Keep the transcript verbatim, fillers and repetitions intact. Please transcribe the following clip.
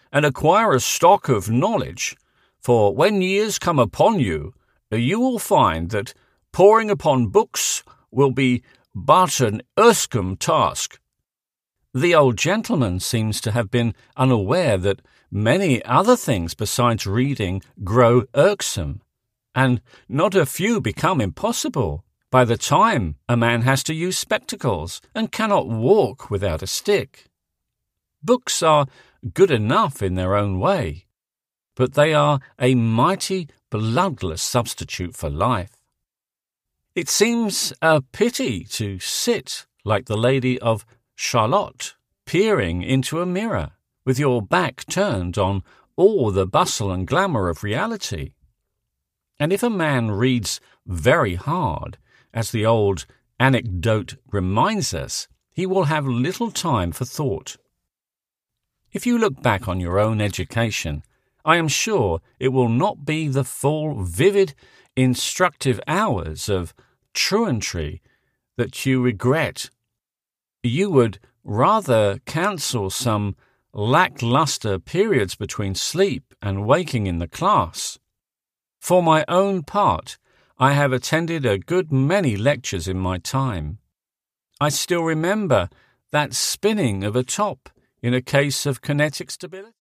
and acquire a stock of knowledge, for when years come upon you, you will find that poring upon books will be but an irksome task. The old gentleman seems to have been unaware that many other things besides reading grow irksome, and not a few become impossible by the time a man has to use spectacles and cannot walk without a stick. Books are good enough in their own way, but they are a mighty bloodless substitute for life. It seems a pity to sit like the Lady of Shalott, peering into a mirror, with your back turned on all the bustle and glamour of reality. And if a man reads very hard, as the old anecdote reminds us, he will have little time for thought. If you look back on your own education, I am sure it will not be the full, vivid, instructive hours of truantry that you regret. You would rather cancel some lackluster periods between sleep and waking in the class. For my own part, I have attended a good many lectures in my time. I still remember that spinning of a top in a case of kinetic stability.